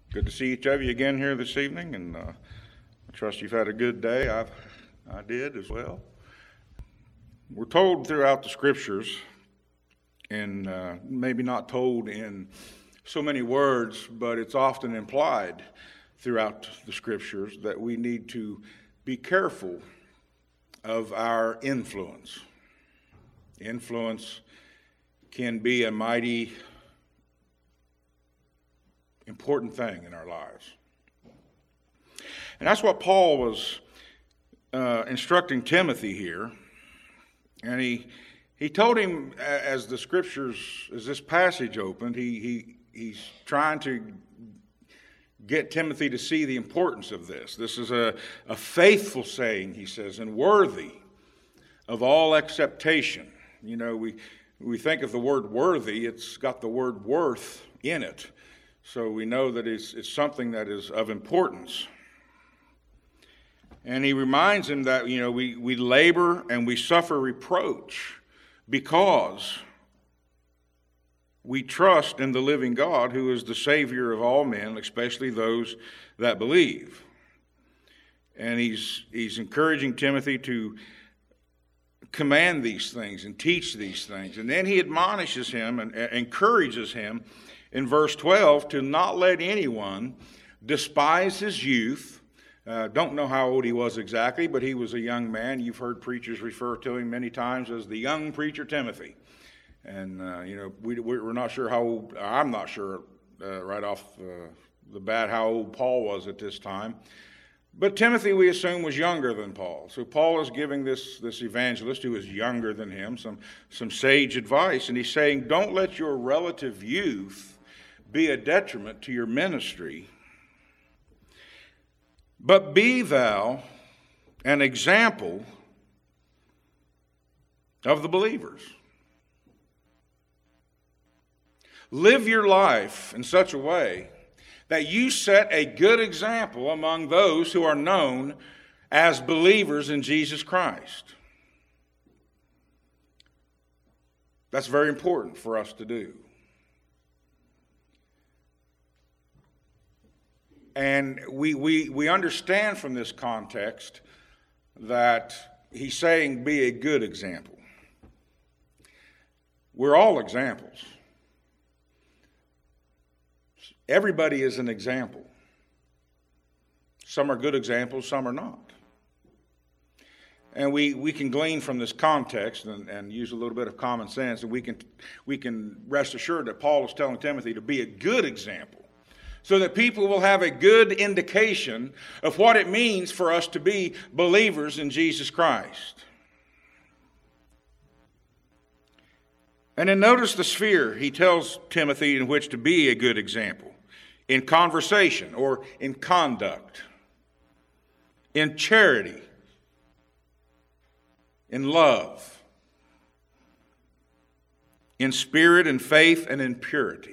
Good to see each of you again here this evening, and I trust you've had a good day. I did as well. We're told throughout the Scriptures, and maybe not told in so many words, but it's often implied throughout the Scriptures that we need to be careful of our influence. Influence can be a mighty important thing in our lives. And that's what Paul was instructing Timothy here. And he told him, as the Scriptures, as this passage opened, he's trying to get Timothy to see the importance of this. This is a faithful saying, he says, and worthy of all acceptation. You know, we think of the word worthy, it's got the word worth in it. So we know that it's something that is of importance. And he reminds him that, you know, we labor and we suffer reproach because we trust in the living God, who is the Savior of all men, especially those that believe. And he's encouraging Timothy to command these things and teach these things. And then he admonishes him and encourages him in verse 12 to not let anyone despise his youth. Don't know how old he was exactly, but he was a young man. You've heard preachers refer to him many times as the young preacher Timothy. And, you know, we're not sure how old, I'm not sure right off the bat how old Paul was at this time. But Timothy, we assume, was younger than Paul. So Paul is giving this evangelist who is younger than him some sage advice. And he's saying, don't let your relative youth be a detriment to your ministry, but be thou an example of the believers. Live your life in such a way that you set a good example among those who are known as believers in Jesus Christ. That's very important for us to do. And we understand from this context that he's saying be a good example. We're all examples. Everybody is an example. Some are good examples, some are not. And we can glean from this context and use a little bit of common sense, and we can rest assured that Paul is telling Timothy to be a good example, so that people will have a good indication of what it means for us to be believers in Jesus Christ. And then notice the sphere he tells Timothy in which to be a good example: in conversation or in conduct, in charity, in love, in spirit and faith, and in purity.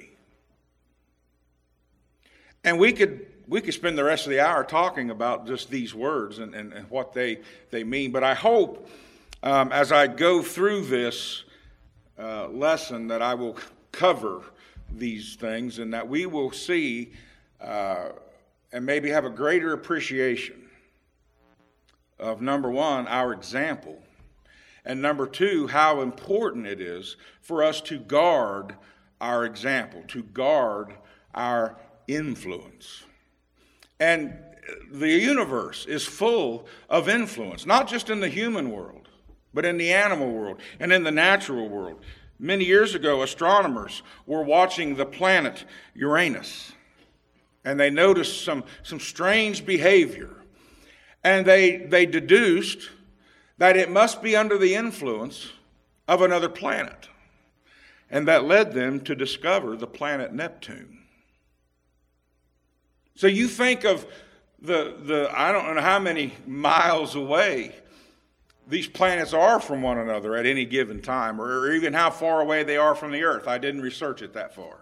And we could spend the rest of the hour talking about just these words and what they mean. But I hope as I go through this lesson that I will cover these things, and that we will see and maybe have a greater appreciation of, number one, our example, and number two, how important it is for us to guard our example, to guard our influence. And the universe is full of influence, not just in the human world, but in the animal world and in the natural world. Many years ago, astronomers were watching the planet Uranus, and they noticed some strange behavior. And they deduced that it must be under the influence of another planet. And that led them to discover the planet Neptune. So you think of the I don't know how many miles away these planets are from one another at any given time, or even how far away they are from the earth. I didn't research it that far.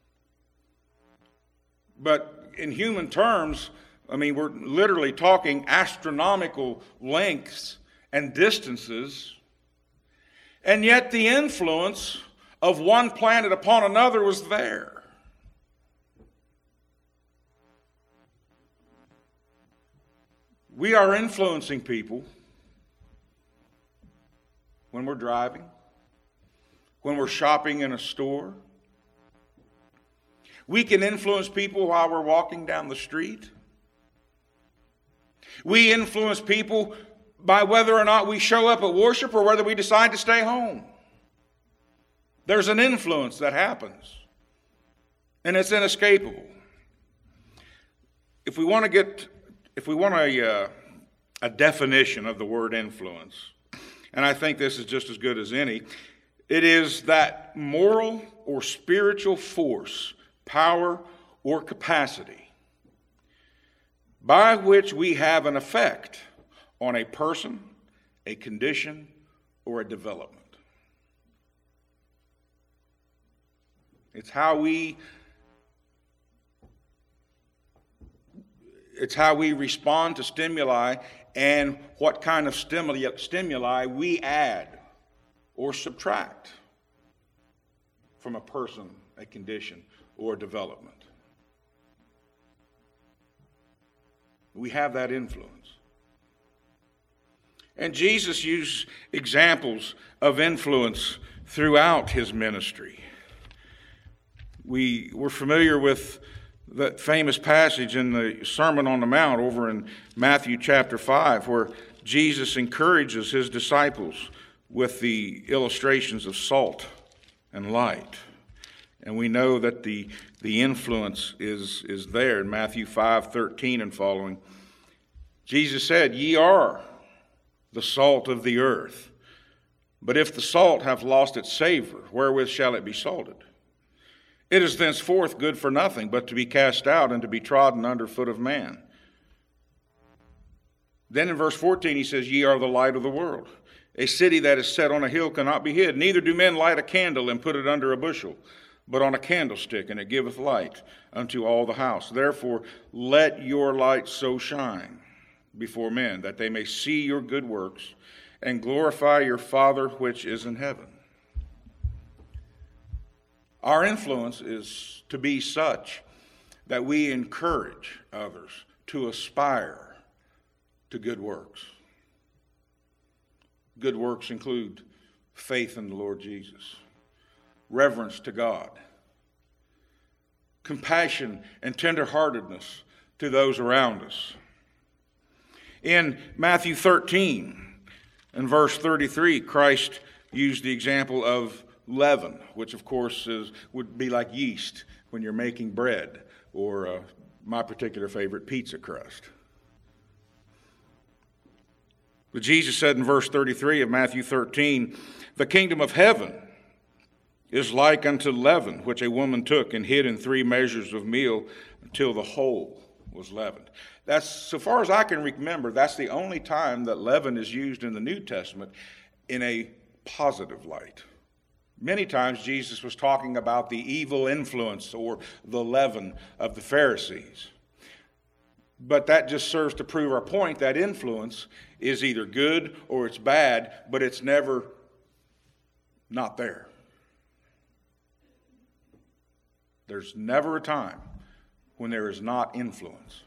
But in human terms, I mean, we're literally talking astronomical lengths and distances, and yet the influence of one planet upon another was there. We are influencing people when we're driving, when we're shopping in a store. We can influence people while we're walking down the street. We influence people by whether or not we show up at worship or whether we decide to stay home. There's an influence that happens, and it's inescapable. If we want a definition of the word influence, and I think this is just as good as any, it is that moral or spiritual force, power, or capacity by which we have an effect on a person, a condition, or a development. It's how we respond to stimuli and what kind of stimuli we add or subtract from a person, a condition, or a development. We have that influence. And Jesus used examples of influence throughout his ministry. We're familiar with that famous passage in the Sermon on the Mount over in Matthew chapter 5, where Jesus encourages his disciples with the illustrations of salt and light. And we know that the influence is there in Matthew 5:13 and following. Jesus said, "Ye are the salt of the earth. But if the salt have lost its savor, wherewith shall it be salted? It is thenceforth good for nothing, but to be cast out and to be trodden under foot of man." Then in verse 14 he says, "Ye are the light of the world. A city that is set on a hill cannot be hid. Neither do men light a candle and put it under a bushel, but on a candlestick, and it giveth light unto all the house. Therefore let your light so shine before men, that they may see your good works and glorify your Father which is in heaven." Our influence is to be such that we encourage others to aspire to good works. Good works include faith in the Lord Jesus, reverence to God, compassion and tenderheartedness to those around us. In Matthew 13 and verse 33, Christ used the example of leaven, which of course would be like yeast when you're making bread, or my particular favorite, pizza crust. But Jesus said in verse 33 of Matthew 13, "The kingdom of heaven is like unto leaven, which a woman took and hid in 3 measures of meal until the whole was leavened." That's, so far as I can remember, that's the only time that leaven is used in the New Testament in a positive light. Many times Jesus was talking about the evil influence or the leaven of the Pharisees. But that just serves to prove our point that influence is either good or it's bad, but it's never not there. There's never a time when there is not influence.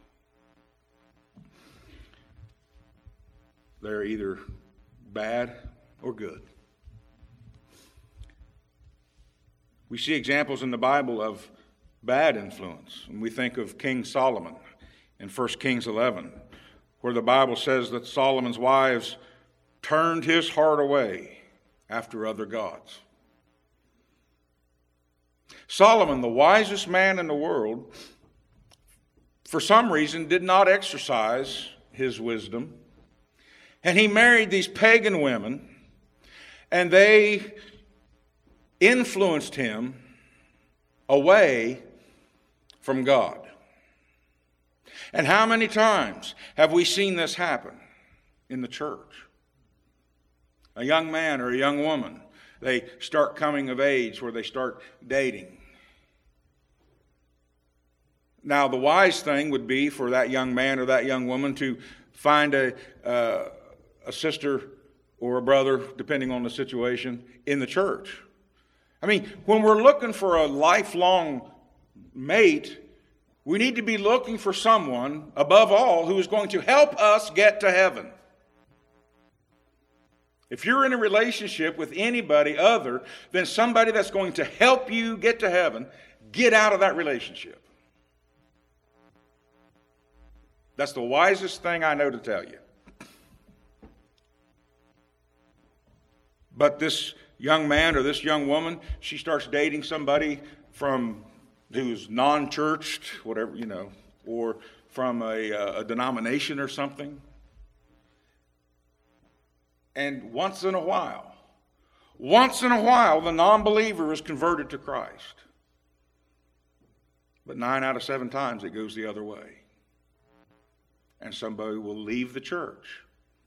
They're either bad or good. We see examples in the Bible of bad influence. And we think of King Solomon in 1 Kings 11, where the Bible says that Solomon's wives turned his heart away after other gods. Solomon, the wisest man in the world, for some reason did not exercise his wisdom. And he married these pagan women, and they influenced him away from God. And how many times have we seen this happen in the church? A young man or a young woman, they start coming of age where they start dating. Now, the wise thing would be for that young man or that young woman to find a sister or a brother, depending on the situation, in the church. I mean, when we're looking for a lifelong mate, We need to be looking for someone, above all, who is going to help us get to heaven. If you're in a relationship with anybody other than somebody that's going to help you get to heaven, get out of that relationship. That's the wisest thing I know to tell you. But this young man or this young woman, she starts dating somebody who's non-churched, whatever, or from a denomination or something. And once in a while, the non-believer is converted to Christ. But 9 out of 7 times it goes the other way. And somebody will leave the church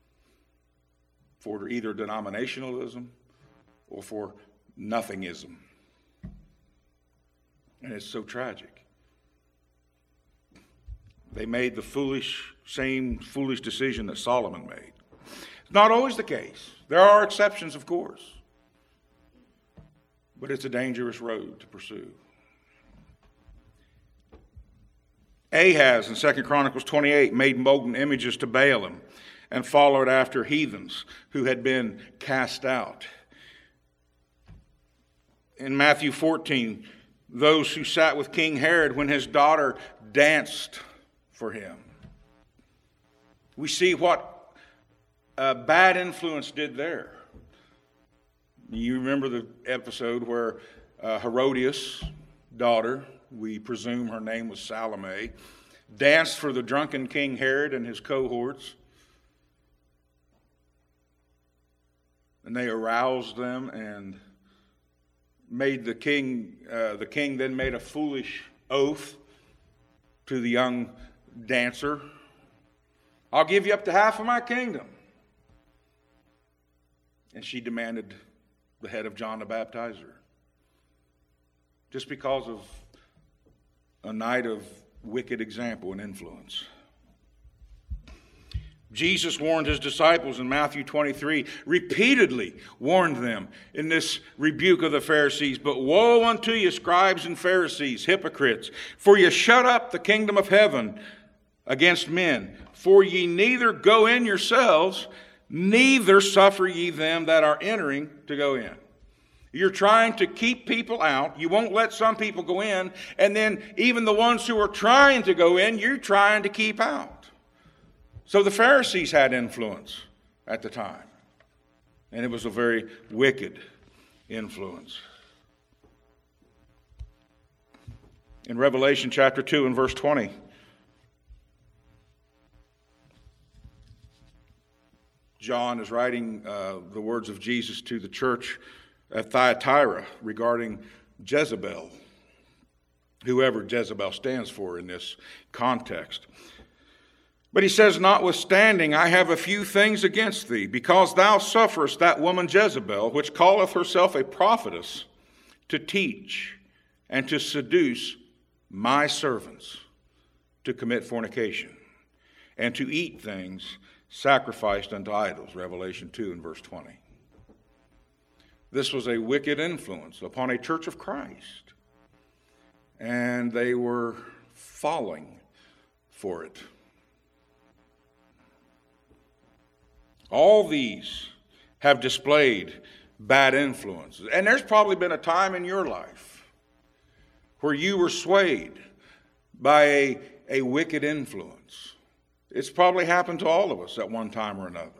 for either denominationalism or for nothingism. And it's so tragic. They made the same foolish decision that Solomon made. It's not always the case. There are exceptions, of course. But it's a dangerous road to pursue. Ahaz in 2 Chronicles 28 made molten images to Baalim and followed after heathens who had been cast out. In Matthew 14, those who sat with King Herod when his daughter danced for him. We see what bad influence did there. You remember the episode where Herodias' daughter, we presume her name was Salome, danced for the drunken King Herod and his cohorts. And they aroused them and made the king then made a foolish oath to the young dancer. I'll give you up to half of my kingdom. And she demanded the head of John the Baptizer. Just because of a night of wicked example and influence. Jesus warned his disciples in Matthew 23, repeatedly warned them in this rebuke of the Pharisees. But woe unto you, scribes and Pharisees, hypocrites, for ye shut up the kingdom of heaven against men. For ye neither go in yourselves, neither suffer ye them that are entering to go in. You're trying to keep people out. You won't let some people go in. And then even the ones who are trying to go in, you're trying to keep out. So the Pharisees had influence at the time. And it was a very wicked influence. In Revelation chapter 2 and verse 20, John is writing the words of Jesus to the church at Thyatira regarding Jezebel, whoever Jezebel stands for in this context. But he says, notwithstanding, I have a few things against thee, because thou sufferest that woman Jezebel, which calleth herself a prophetess, to teach and to seduce my servants to commit fornication and to eat things sacrificed unto idols. Revelation 2 and verse 20. This was a wicked influence upon a church of Christ. And they were falling for it. All these have displayed bad influences. And there's probably been a time in your life where you were swayed by a wicked influence. It's probably happened to all of us at one time or another.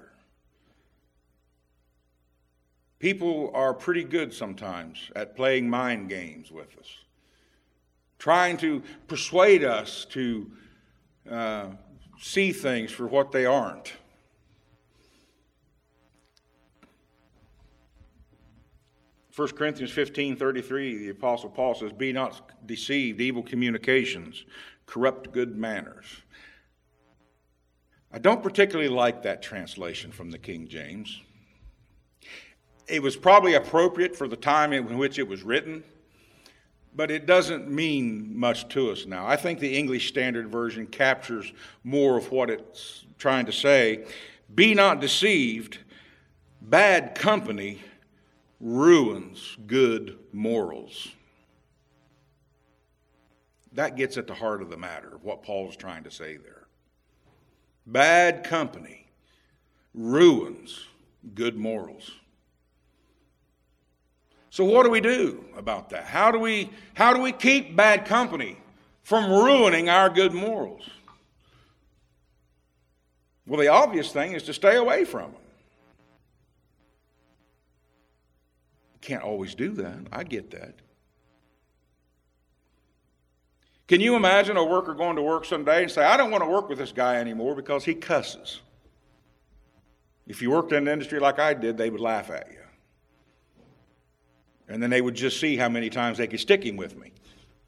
People are pretty good sometimes at playing mind games with us, trying to persuade us to see things for what they aren't. 1 Corinthians 15:33, the Apostle Paul says, be not deceived, evil communications corrupt good manners. I don't particularly like that translation from the King James. It was probably appropriate for the time in which it was written, but it doesn't mean much to us now. I think the English Standard Version captures more of what it's trying to say. Be not deceived, bad company ruins good morals. That gets at the heart of the matter, of what Paul's trying to say there. Bad company ruins good morals. So what do we do about that? How do we keep bad company from ruining our good morals? Well, the obvious thing is to stay away from them. Can't always do that. I get that. Can you imagine a worker going to work someday and say, I don't want to work with this guy anymore because he cusses? If you worked in an industry like I did, they would laugh at you. And then they would just see how many times they could stick him with me.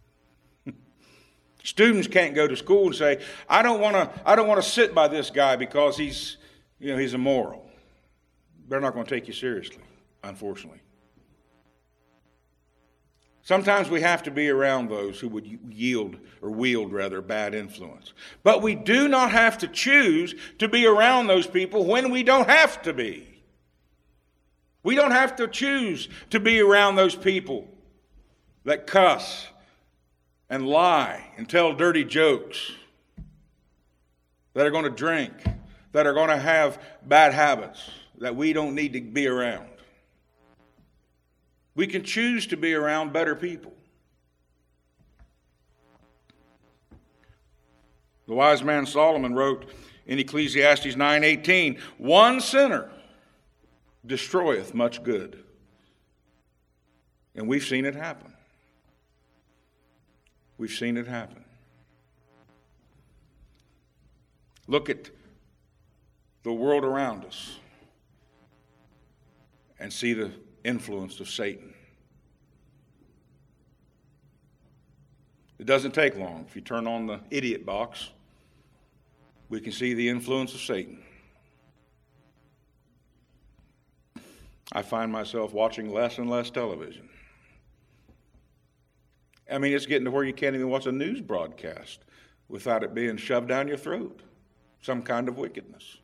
Students can't go to school and say, I don't want to sit by this guy because he's immoral. They're not going to take you seriously, unfortunately. Sometimes we have to be around those who would wield bad influence. But we do not have to choose to be around those people when we don't have to be. We don't have to choose to be around those people that cuss and lie and tell dirty jokes, that are going to drink, that are going to have bad habits that we don't need to be around. We can choose to be around better people. The wise man Solomon wrote in Ecclesiastes 9:18, one sinner destroyeth much good. And we've seen it happen. We've seen it happen. Look at the world around us and see the influence of Satan. It doesn't take long. If you turn on the idiot box, we can see the influence of Satan. I find myself watching less and less television. I mean, it's getting to where you can't even watch a news broadcast without it being shoved down your throat. Some kind of wickedness.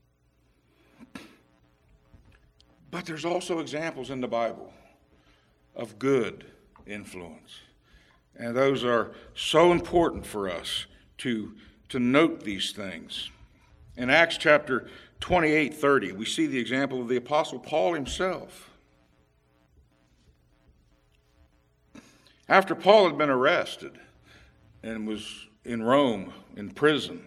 But there's also examples in the Bible of good influence. And those are so important for us to note these things. In Acts chapter 28:30, we see the example of the Apostle Paul himself. After Paul had been arrested and was in Rome, in prison,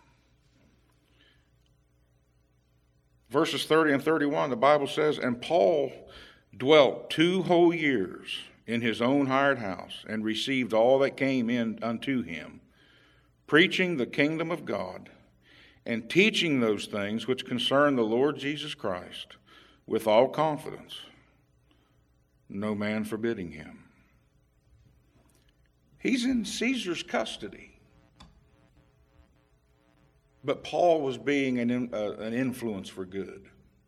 verses 30 and 31, the Bible says, and Paul dwelt 2 whole years in his own hired house, and received all that came in unto him, preaching the kingdom of God, and teaching those things which concern the Lord Jesus Christ, with all confidence, no man forbidding him. He's in Caesar's custody. But Paul was being an influence for good.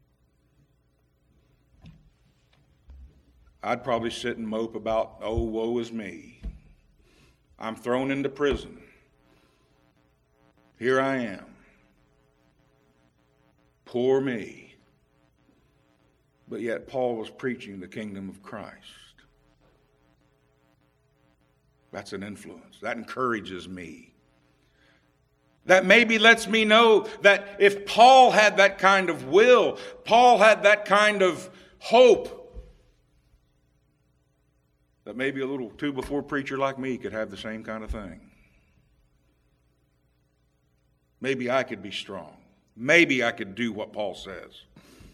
I'd probably sit and mope about, oh, woe is me. I'm thrown into prison. Here I am. Poor me. But yet Paul was preaching the kingdom of Christ. That's an influence. That encourages me. That maybe lets me know that if Paul had that kind of will, Paul had that kind of hope, that maybe a little 2-before preacher like me could have the same kind of thing. Maybe I could be strong. Maybe I could do what Paul says.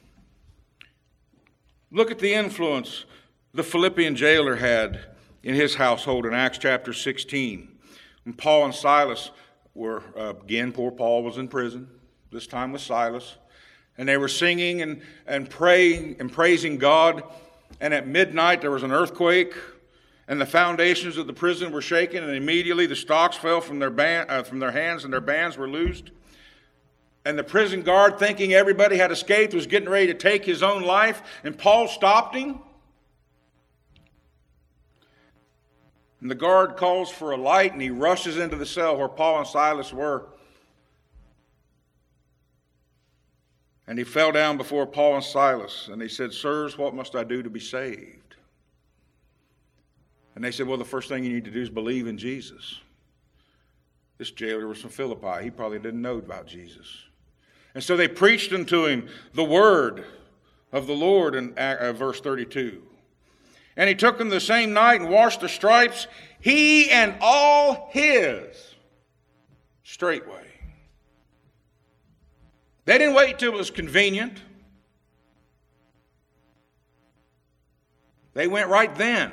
Look at the influence the Philippian jailer had in his household in Acts chapter 16. When Paul and Silas were, again, poor Paul was in prison, this time with Silas, and they were singing and praying and praising God, and at midnight there was an earthquake, and the foundations of the prison were shaken, and immediately the stocks fell from their hands, and their bands were loosed. And the prison guard, thinking everybody had escaped, was getting ready to take his own life, and Paul stopped him. And the guard calls for a light, and he rushes into the cell where Paul and Silas were. And he fell down before Paul and Silas, and he said, "Sirs, what must I do to be saved?" And they said, well, the first thing you need to do is believe in Jesus. This jailer was from Philippi. He probably didn't know about Jesus. And so they preached unto him the word of the Lord in verse 32. And he took him the same night and washed the stripes, he and all his, straightway. They didn't wait till it was convenient. They went right then.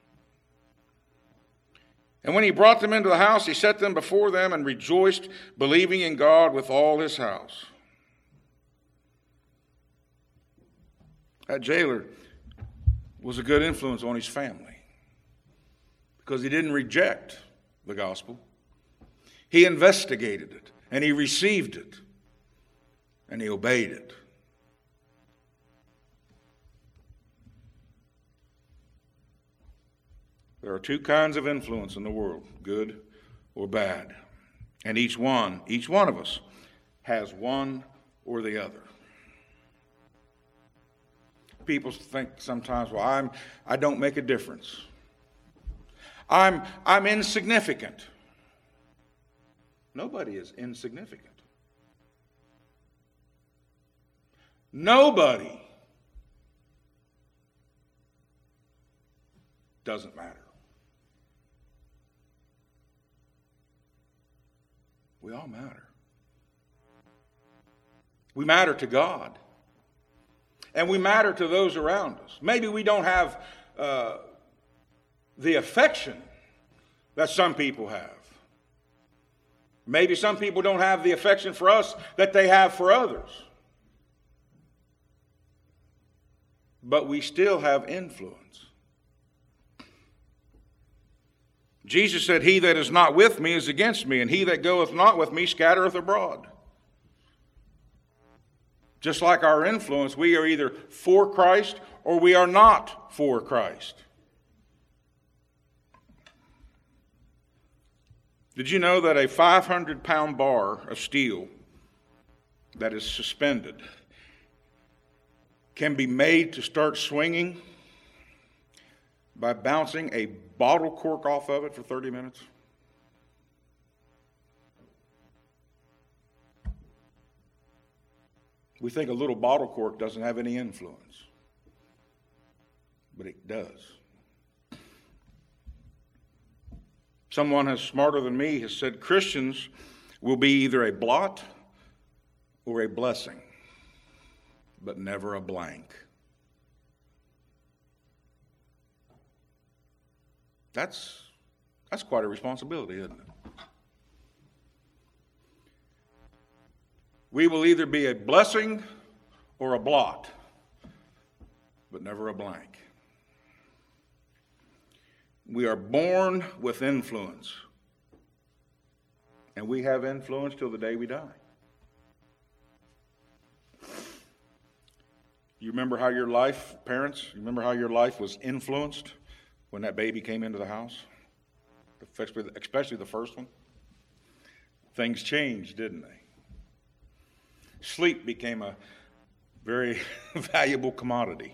And when he brought them into the house, he set them before them and rejoiced, believing in God with all his house. That jailer was a good influence on his family because he didn't reject the gospel. He investigated it, and he received it, and he obeyed it. There are two kinds of influence in the world, good or bad. And each one of us, has one or the other. People think sometimes, well, I don't make a difference. I'm insignificant. Nobody is insignificant. Nobody doesn't matter. We all matter. We matter to God. And we matter to those around us. Maybe we don't have the affection that some people have. Maybe some people don't have the affection for us that they have for others. But we still have influence. Jesus said, he that is not with me is against me, and he that goeth not with me scattereth abroad. Just like our influence, we are either for Christ or we are not for Christ. Did you know that a 500-pound bar of steel that is suspended can be made to start swinging by bouncing a bottle cork off of it for 30 minutes? We think a little bottle cork doesn't have any influence, but it does. Someone as smarter than me has said Christians will be either a blot or a blessing, but never a blank. That's quite a responsibility, isn't it? We will either be a blessing or a blot, but never a blank. We are born with influence, and we have influence till the day we die. You remember how your life, parents, you remember how your life was influenced when that baby came into the house? Especially the first one. Things changed, didn't they? Sleep became a very valuable commodity.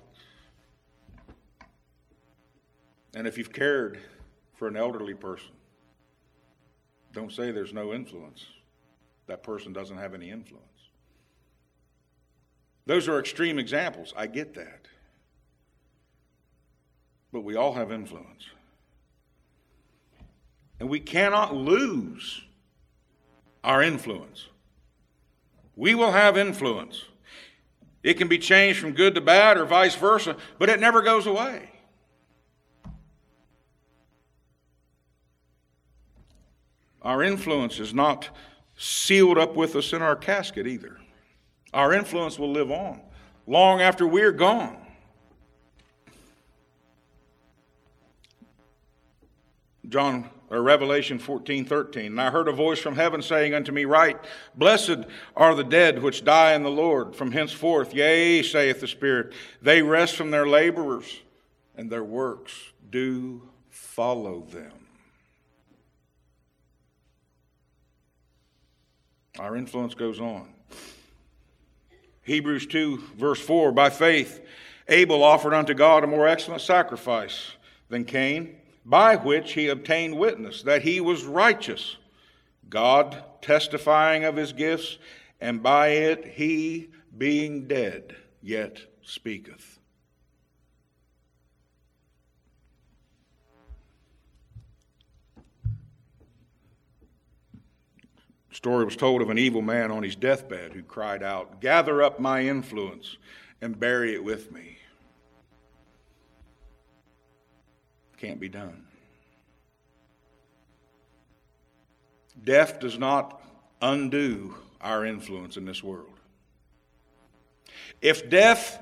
And if you've cared for an elderly person, don't say there's no influence. That person doesn't have any influence. Those are extreme examples. I get that. But we all have influence. And we cannot lose our influence. We will have influence. It can be changed from good to bad or vice versa, but it never goes away. Our influence is not sealed up with us in our casket either. Our influence will live on long after we're gone. Revelation 14:13. And I heard a voice from heaven saying unto me, Write, blessed are the dead which die in the Lord from henceforth. Yea, saith the Spirit, they rest from their laborers, and their works do follow them. Our influence goes on. Hebrews 2, verse 4, by faith Abel offered unto God a more excellent sacrifice than Cain, by which he obtained witness that he was righteous, God testifying of his gifts, and by it he, being dead, yet speaketh. The story was told of an evil man on his deathbed who cried out, "Gather up my influence and bury it with me." Can't be done. Death does not undo our influence in this world. If death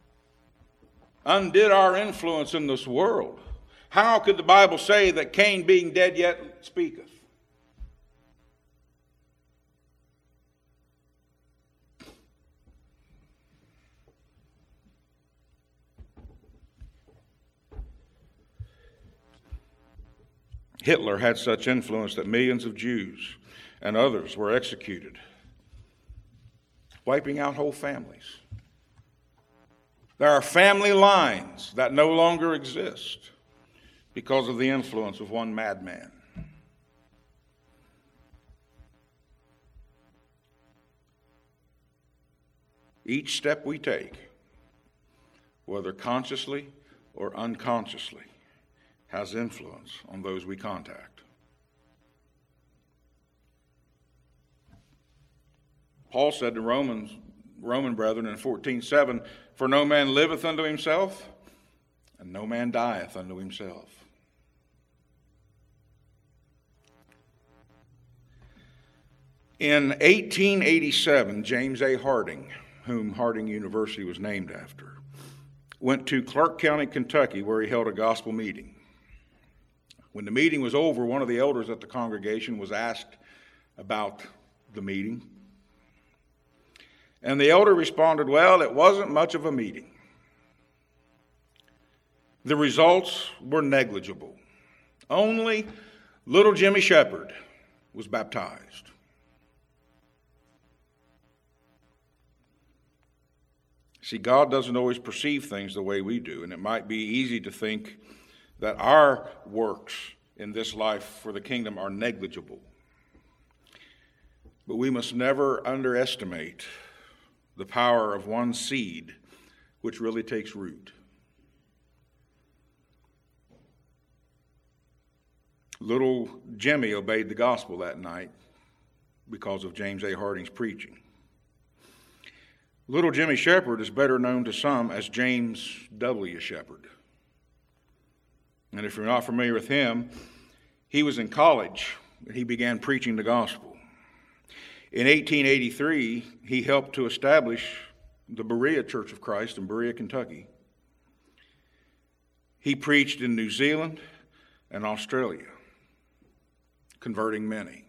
undid our influence in this world, how could the Bible say that Cain, being dead yet, speaketh? Hitler had such influence that millions of Jews and others were executed, wiping out whole families. There are family lines that no longer exist because of the influence of one madman. Each step we take, whether consciously or unconsciously, has influence on those we contact. Paul said to Roman brethren in 14:7, "For no man liveth unto himself, and no man dieth unto himself." In 1887, James A. Harding, whom Harding University was named after, went to Clark County, Kentucky, where he held a gospel meeting. When the meeting was over, one of the elders at the congregation was asked about the meeting. And the elder responded, "Well, it wasn't much of a meeting. The results were negligible. Only little Jimmy Shepherd was baptized." See, God doesn't always perceive things the way we do, and it might be easy to think that our works in this life for the kingdom are negligible. But we must never underestimate the power of one seed which really takes root. Little Jimmy obeyed the gospel that night because of James A. Harding's preaching. Little Jimmy Shepherd is better known to some as James W. Shepherd. And if you're not familiar with him, he was in college and he began preaching the gospel. In 1883, he helped to establish the Berea Church of Christ in Berea, Kentucky. He preached in New Zealand and Australia, converting many.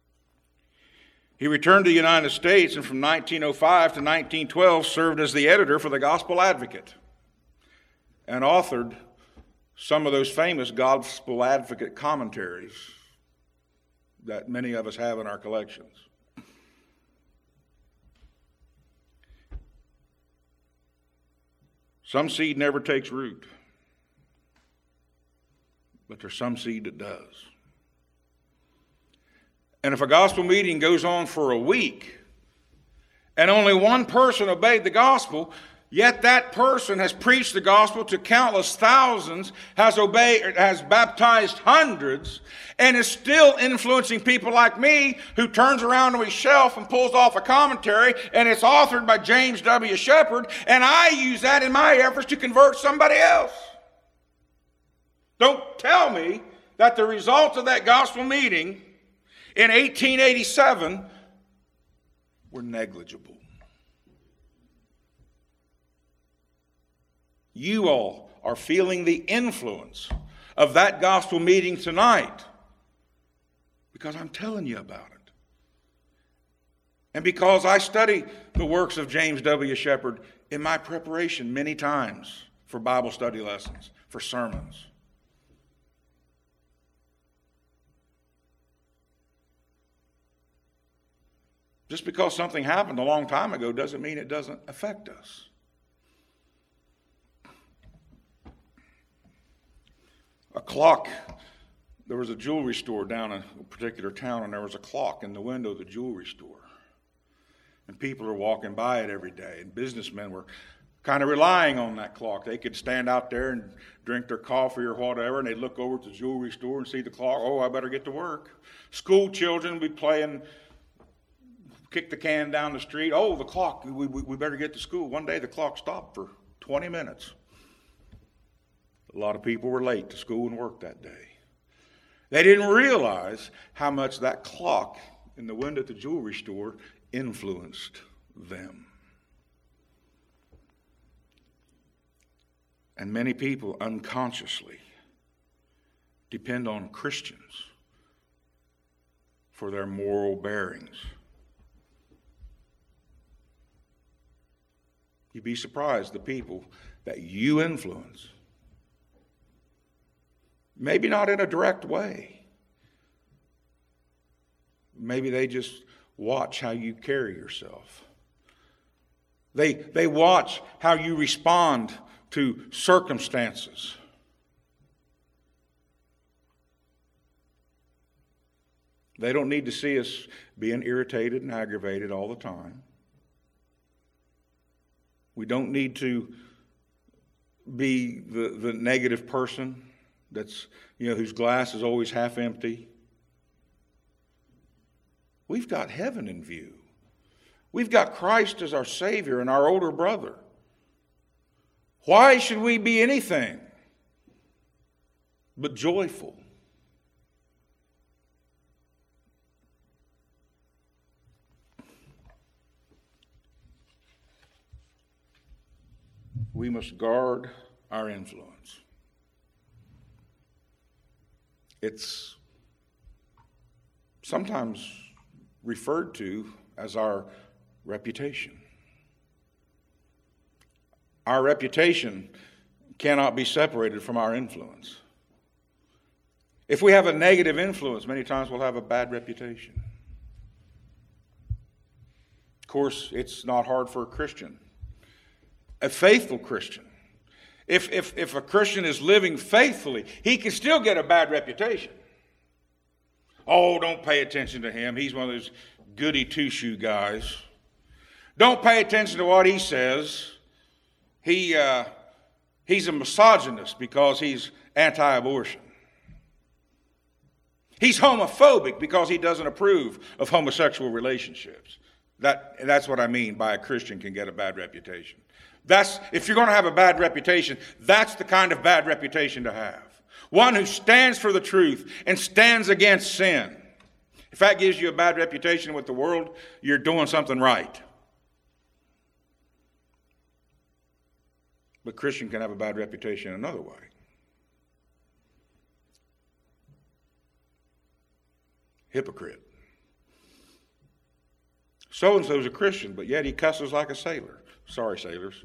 He returned to the United States and from 1905 to 1912 served as the editor for the Gospel Advocate and authored some of those famous Gospel Advocate commentaries that many of us have in our collections. Some seed never takes root, but there's some seed that does. And if a gospel meeting goes on for a week and only one person obeyed the gospel, yet that person has preached the gospel to countless thousands, has baptized hundreds, and is still influencing people like me, who turns around to his shelf and pulls off a commentary, and it's authored by James W. Shepherd, and I use that in my efforts to convert somebody else. Don't tell me that the results of that gospel meeting in 1887 were negligible. You all are feeling the influence of that gospel meeting tonight because I'm telling you about it. And because I study the works of James W. Shepherd in my preparation many times for Bible study lessons, for sermons. Just because something happened a long time ago doesn't mean it doesn't affect us. a clock. There was a jewelry store down in a particular town, and there was a clock in the window of the jewelry store. And people are walking by it every day, and businessmen were kind of relying on that clock. They could stand out there and drink their coffee or whatever, and they'd look over at the jewelry store and see the clock. Oh, I better get to work. School children would be playing, kick the can down the street. Oh, the clock, we better get to school. One day the clock stopped for 20 minutes. A lot of people were late to school and work that day. They didn't realize how much that clock in the window at the jewelry store influenced them. And many people unconsciously depend on Christians for their moral bearings. You'd be surprised the people that you influence. Maybe not in a direct way. Maybe they just watch how you carry yourself. They watch how you respond to circumstances. They don't need to see us being irritated and aggravated all the time. We don't need to be the negative person that's, whose glass is always half empty. We've got heaven in view. We've got Christ as our Savior and our older brother. Why should we be anything but joyful? We must guard our influence. It's sometimes referred to as our reputation. Our reputation cannot be separated from our influence. If we have a negative influence, many times we'll have a bad reputation. Of course, it's not hard for a Christian, a faithful Christian. If a Christian is living faithfully, he can still get a bad reputation. Oh, don't pay attention to him. He's one of those goody two-shoe guys. Don't pay attention to what he says. He's a misogynist because he's anti-abortion. He's homophobic because he doesn't approve of homosexual relationships. That's what I mean by a Christian can get a bad reputation. If you're going to have a bad reputation, that's the kind of bad reputation to have. One who stands for the truth and stands against sin. If that gives you a bad reputation with the world, you're doing something right. But Christian can have a bad reputation another way. Hypocrite. So-and-so's a Christian, but yet he cusses like a sailor. Sorry, sailors.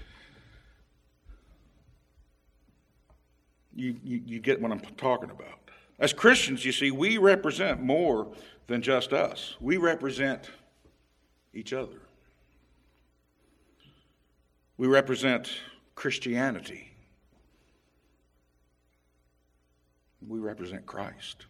You get what I'm talking about. As Christians, you see, we represent more than just us. We represent each other. We represent Christianity. We represent Christ.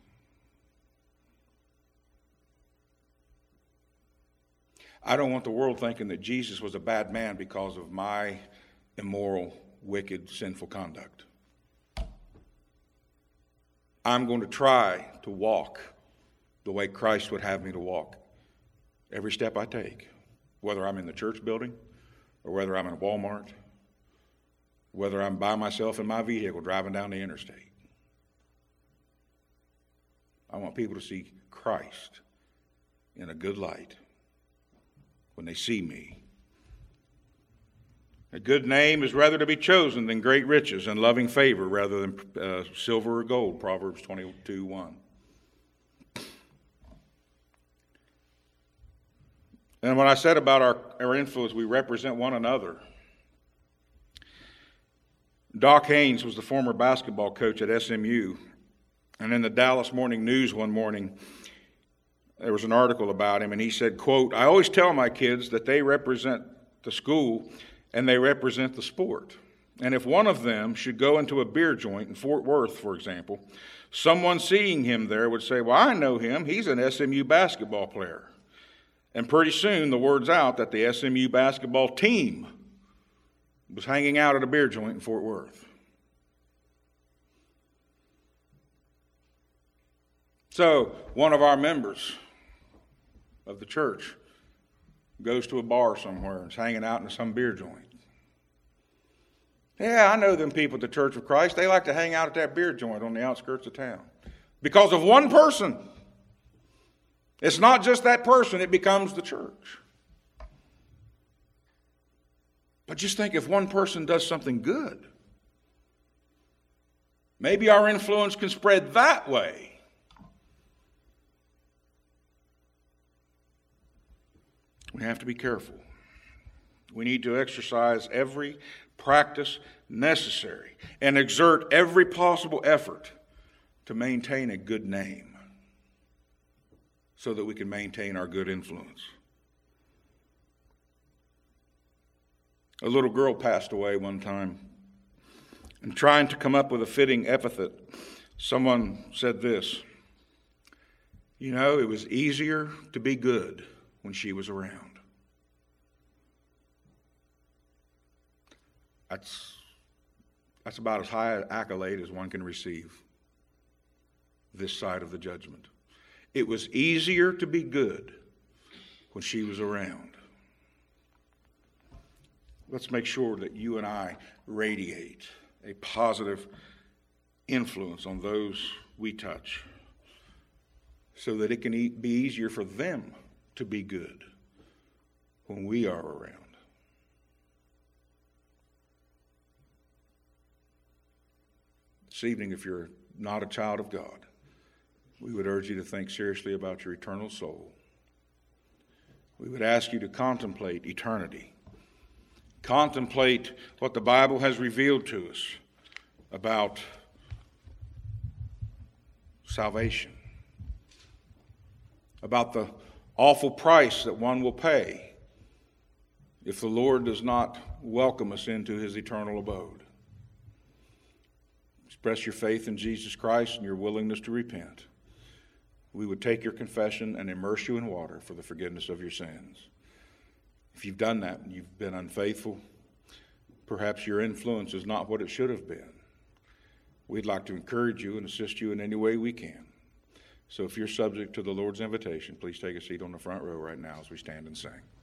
I don't want the world thinking that Jesus was a bad man because of my immoral, wicked, sinful conduct. I'm going to try to walk the way Christ would have me to walk every step I take, whether I'm in the church building or whether I'm in Walmart, whether I'm by myself in my vehicle driving down the interstate. I want people to see Christ in a good light when they see me. A good name is rather to be chosen than great riches, and loving favor rather than silver or gold, Proverbs 22:1. And when I said about our influence, we represent one another. Doc Haynes was the former basketball coach at SMU, and in the Dallas Morning News one morning, there was an article about him, and he said, quote, "I always tell my kids that they represent the school and they represent the sport. And if one of them should go into a beer joint in Fort Worth, for example, someone seeing him there would say, well, I know him. He's an SMU basketball player. And pretty soon the word's out that the SMU basketball team was hanging out at a beer joint in Fort Worth. So one of our members of the church goes to a bar somewhere and is hanging out in some beer joint. Yeah, I know them people at the Church of Christ. They like to hang out at that beer joint on the outskirts of town. Because of one person. It's not just that person, it becomes the church. But just think, if one person does something good, maybe our influence can spread that way. We have to be careful. We need to exercise every practice necessary and exert every possible effort to maintain a good name so that we can maintain our good influence. A little girl passed away one time, and trying to come up with a fitting epithet, someone said this: you know, it was easier to be good when she was around. That's about as high an accolade as one can receive this side of the judgment. It was easier to be good when she was around. Let's make sure that you and I radiate a positive influence on those we touch so that it can be easier for them to be good when we are around. This evening, if you're not a child of God, we would urge you to think seriously about your eternal soul. We would ask you to contemplate eternity. Contemplate what the Bible has revealed to us about salvation, about the awful price that one will pay if the Lord does not welcome us into his eternal abode. Express your faith in Jesus Christ and your willingness to repent. We would take your confession and immerse you in water for the forgiveness of your sins. If you've done that and you've been unfaithful, perhaps your influence is not what it should have been. We'd like to encourage you and assist you in any way we can. So if you're subject to the Lord's invitation, please take a seat on the front row right now as we stand and sing.